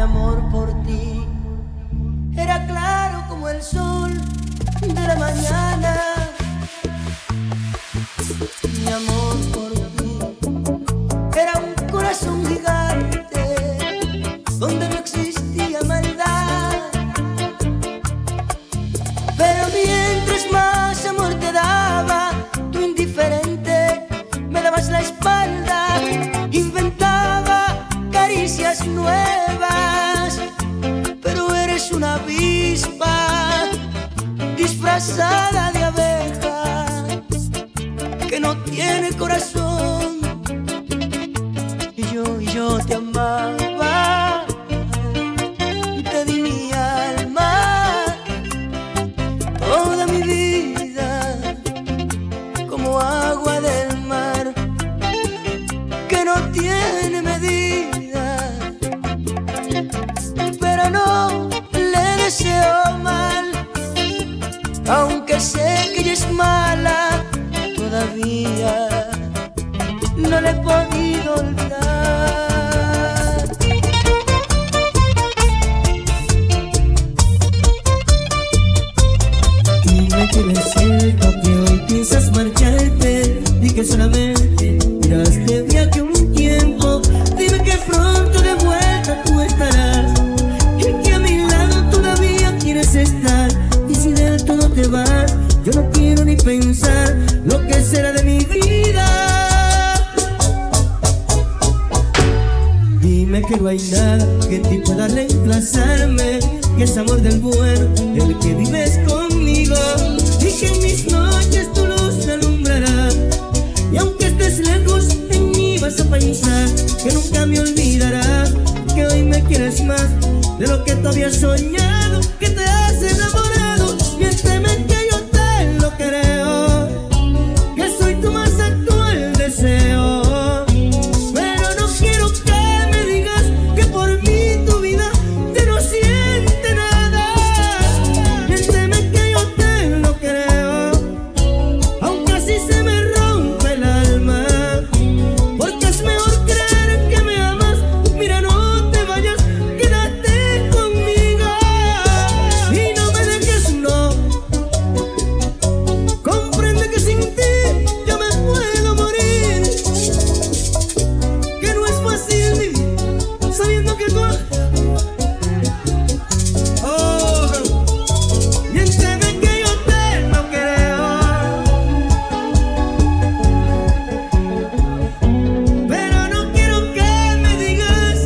amor por ti era claro como el sol de la mañana. Mi amor por ti era un corazón gigante donde no existía maldad. Pero mientras más amor te daba, tú indiferente me dabas la espalda. Inventaba caricias nuevas, pero eres una avispa disfrazada de abeja que no tiene corazón. Y yo te amaba y te di mi alma, toda mi vida, como agua del mar que no tiene medida. Pero no le deseo mal, aunque sé que ella es mala, todavía no le he podido olvidar. Dime que no es cierto que hoy piensas marcharte y que solamente miraste de aquí un tiempo. Dime que pronto de vuelta tú estarás y que a mi lado todavía quieres estar. Y si del todo te vas, yo no quiero ni pensar lo que será de mi vida. Dime que no hay nada que en ti pueda reemplazarme, que es amor del bueno, el que vives conmigo, y que en mis noches tu luz me alumbrará. Y aunque estés lejos, en mí vas a pensar que nunca me olvidarás, que hoy me quieres más de lo que tú habías soñado, que te has enamorado. Miénteme que yo te lo creo, que soy tu más actual deseo. Pero no quiero que me digas que por mí tu vida ya no siente nada. Miénteme que yo te lo creo, aunque así se me rompe el alma, porque es mejor creer que me amas. Mira, no te vayas, quédate conmigo y no me dejes, no. Comprende que sin ti yo me puedo morir, que no es fácil vivir sabiendo que tú... Oh, miénteme que yo te lo creo, pero no quiero que me digas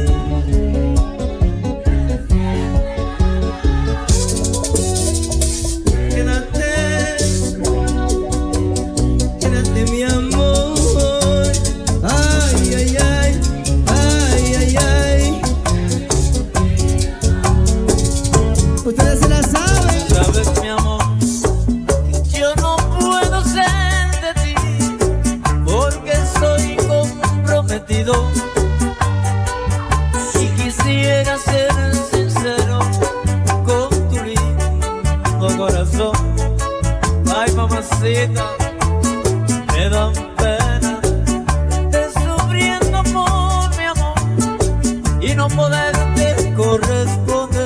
quédate mi amor. Ay, ay, ay, ay, ay, ay. Ustedes se la saben. Sabes, mi amor, yo no puedo ser de ti porque soy comprometido y quisiera ser sincero con tu lindo corazón. Ay, mamacita, me dan pena de sufriendo por mi amor y no poderte corresponder,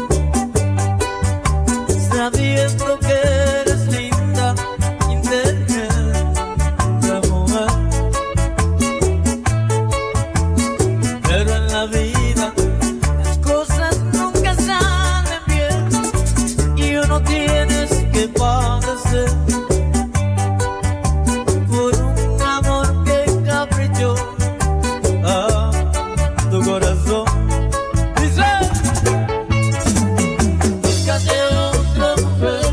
sabiendo que eres linda, inteligente mujer. Pero en la vida las cosas nunca salen bien y uno tienes que padecer por un amor que caprichó a tu corazón. Dice: búscate otra mujer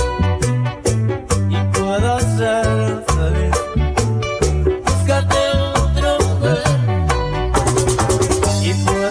y puedas ser feliz. Búscate otra mujer y puedas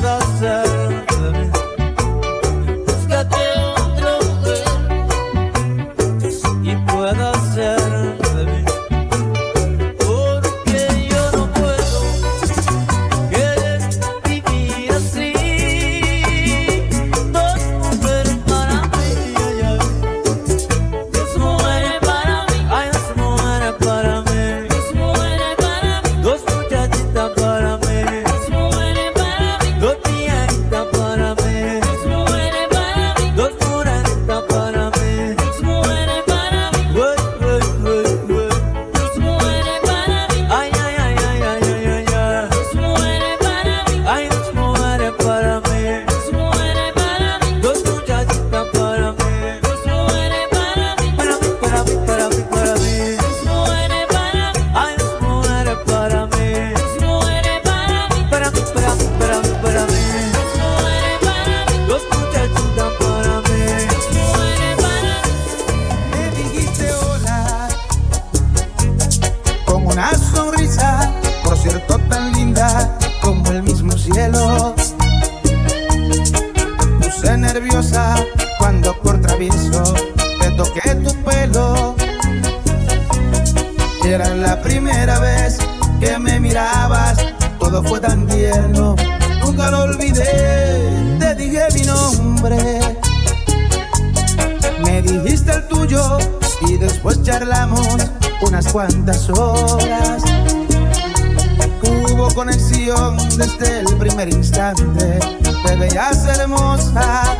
nerviosa cuando por travieso te toqué tu pelo. Era la primera vez que me mirabas, todo fue tan tierno, nunca lo olvidé. Te dije mi nombre, me dijiste el tuyo y después charlamos unas cuantas horas. Hubo conexión desde el primer instante, te veías hermosa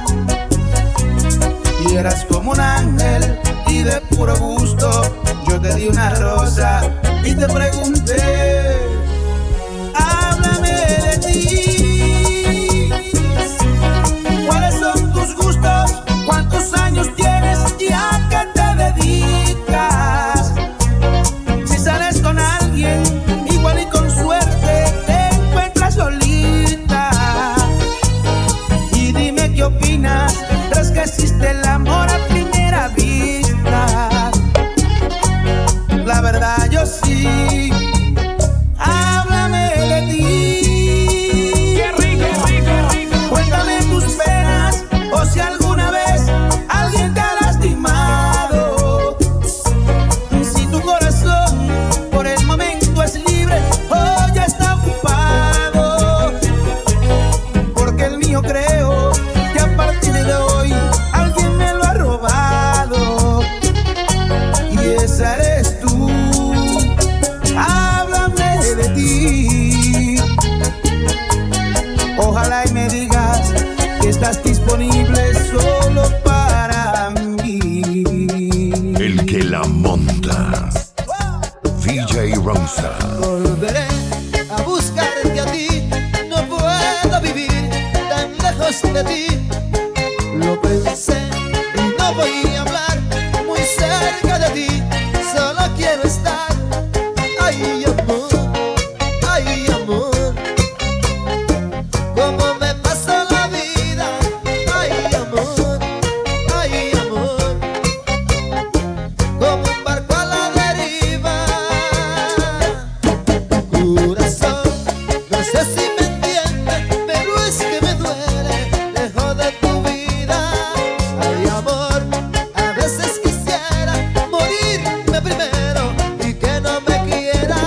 y eras como un ángel, y de puro gusto yo te di una rosa y te pregunté, háblame de ti, ¿cuáles son tus gustos? ¿Cuántos años tienes? ¿Y a qué te dedicas? Si sales con alguien, igual y con suerte te encuentras solita. Y dime qué opinas, ¿crees que existe el amor a primera vista? La verdad yo sí. Háblame de ti. ¡Qué rico, rico, rico! Cuéntame tus penas, o si alguna vez alguien te ha lastimado. Si tu corazón por el momento es libre o ya está ocupado, porque el mío creo que a partir de hoy alguien me lo ha robado, y esa eres tú. Háblame de ti, ojalá y me digas que estás disponible solo para mí. El que la monta. DJ Ronza. Volveré a buscarte a ti, no puedo vivir tan lejos de ti. Lo pensé y no voy a hablar, muy cerca de ti, solo quiero estar. Ay, amor, ay, amor, cómo me pasa la vida. Ay, amor, como un barco a la deriva. Corazón, no sé si me entiendes, pero es que me duele lejos de tu vida. Ay, amor, a veces quisiera morirme primero y que no me quiera.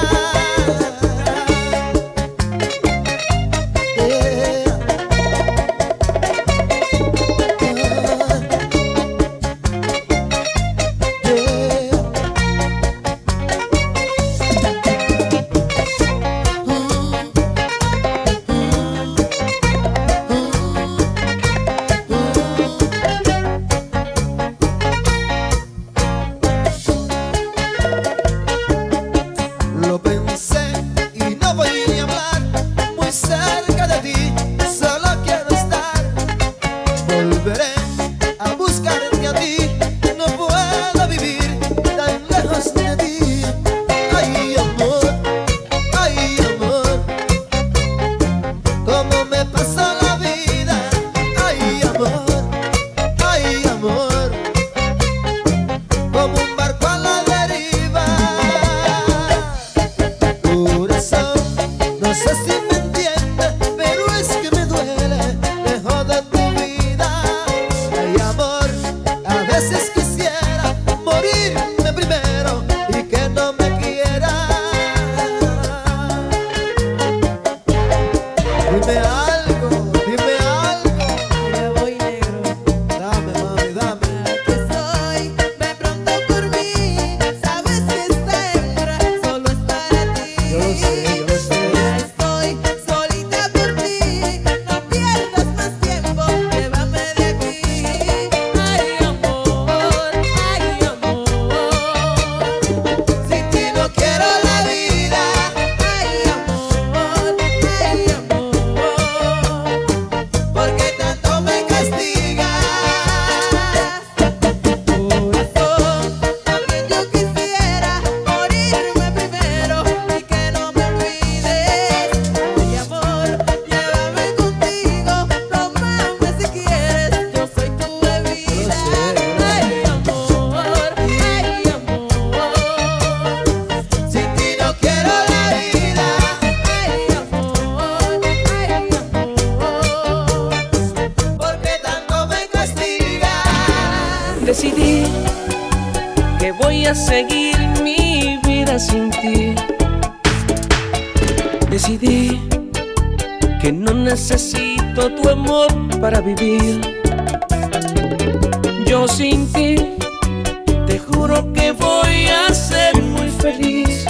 Lo pensé y no voy a hablar, muy cerca de ti, solo quiero estar. Volveré a buscarte a ti, no puedo vivir tan lejos de ti. Ay, amor, cómo me pasa la vida. Ay, amor, como un barco a la deriva. Corazón, no sé si me entiendes, pero es que me duele lejos de tu vida. Ay, amor, a veces quisiera morirme primero y que no me quiera. Dime algo, dime algo. Ya voy, negro. Dame, mami, dame. Aquí estoy, ven pronto por mí. Sabes que esta hembra solo es para ti. Yo lo sé, yo lo sé. Ya estoy solita por ti. No pierdas más tiempo, llévame de aquí. Ay, amor, Sin ti no quiero la vida. ay, amor, ay, amor. podía seguir mi vida sin ti. Decidí que no necesito tu amor para vivir. Yo sin ti, te juro que voy a ser muy feliz.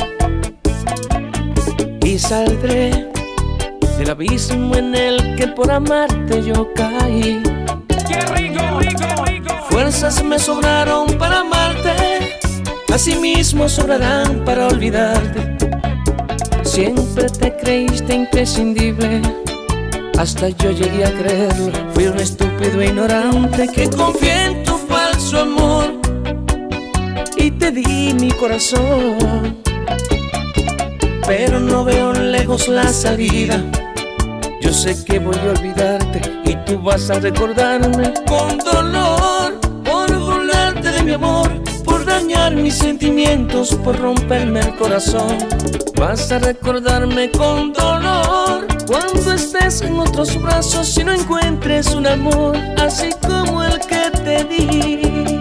Y saldré del abismo en el que por amarte yo caí. ¡Qué rico, rico, rico! Fuerzas me sobraron para amarte, asimismo sobrarán para olvidarte. Siempre te creíste imprescindible, hasta yo llegué a creerlo. Fui un estúpido e ignorante que confié en tu falso amor y te di mi corazón. Pero no veo lejos la salida. Yo sé que voy a olvidarte y tú vas a recordarme con dolor por burlarte de mi amor, por dañar mis sentimientos, por romperme el corazón. Vas a recordarme con dolor cuando estés en otros brazos y no encuentres un amor así como el que te di.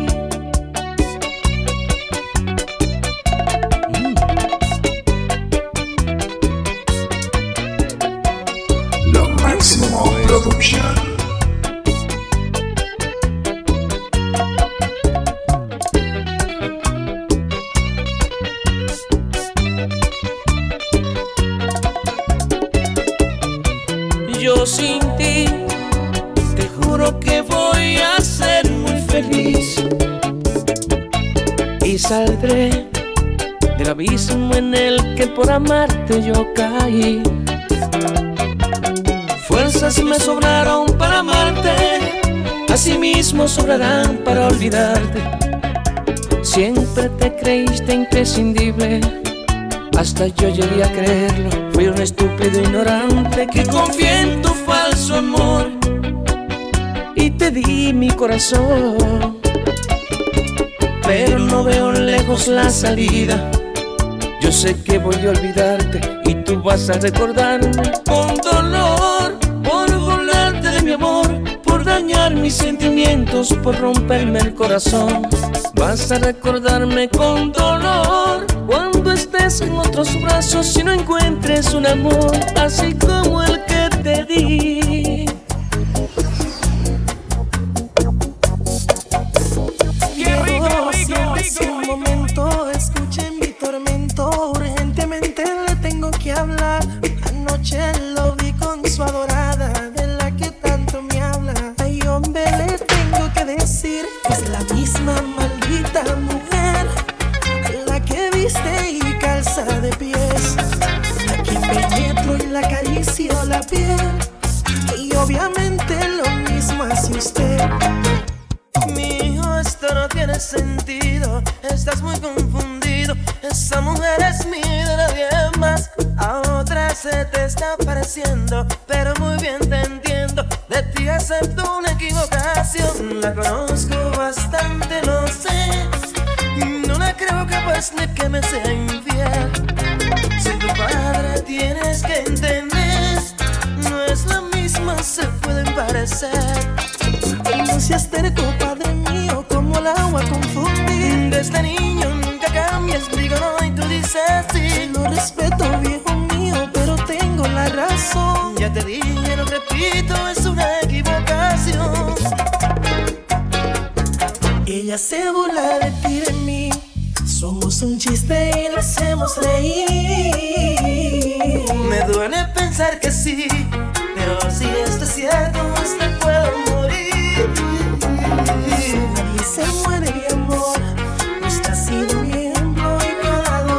La Máximo Production. Yo sin ti, te juro que voy a ser muy feliz. Y saldré del abismo en el que por amarte yo caí. Fuerzas me sobraron para amarte, asimismo sobrarán para olvidarte. Siempre te creíste imprescindible, hasta yo llegué a creerlo. Fui un estúpido ignorante que confié en tu falso amor y te di mi corazón. Pero no veo lejos la salida. Yo sé que voy a olvidarte y tú vas a recordarme con dolor por burlarte de mi amor, por dañar mis sentimientos, por romperme el corazón. Vas a recordarme con dolor cuando estés en otros brazos y no encuentres un amor así como el que te di. ¡Qué rico, rico, Hace un rico! momento escuché mi tormento, urgentemente le tengo que hablar. Anoche lo vi con su adorada, de la que tanto me habla. Ay, hombre, le tengo que decir que es la misma maldita mujer, la que viste y calza de pies, la que penetro y la acaricio la piel. Y obviamente lo mismo hace usted. Mijo, esto no tiene sentido, estás muy confundido. Esa mujer es mía, de nadie más. A otra se te está pareciendo, pero muy bien te entiendo. De ti acepto una equivocación. La conozco bastante, lo sé. No la creo capaz de que me sea infiel. Si tu padre tienes que entender, no es la misma, se pueden parecer. No seas terco, padre mío, como el agua confundir. Desde niño nunca cambias, digo no y tú dices sí. Lo respeto, viejo mío, pero tengo la razón. Ya te dije, lo repito, es una equivocación. Ella se burla de ti y de mí, somos un chiste y la hacemos reír. Me duele pensar que sí, pero si esto es cierto, hasta puedo morir. Nadie se muere de amor, no está sido miembro y no ha dado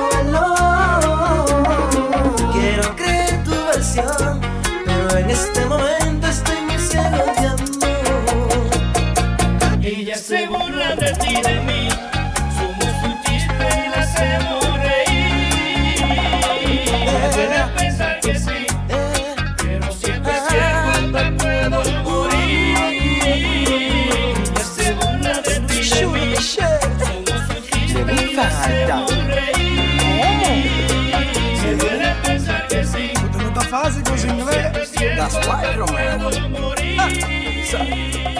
valor. Quiero creer tu versión, pero en este momento estoy muy ciego de amor. Ella se burla de ti y de mí. Somos un chiste y la hacemos reír. Me duele pensar que sí, pero si esto es cierto, hasta puedo morir. Ella se burla de ti y de mí. Somos un chiste y la hacemos reír. Me duele pensar que sí, Usted no está fácil con su inglés. pero si esto es cierto, hasta puedo morir.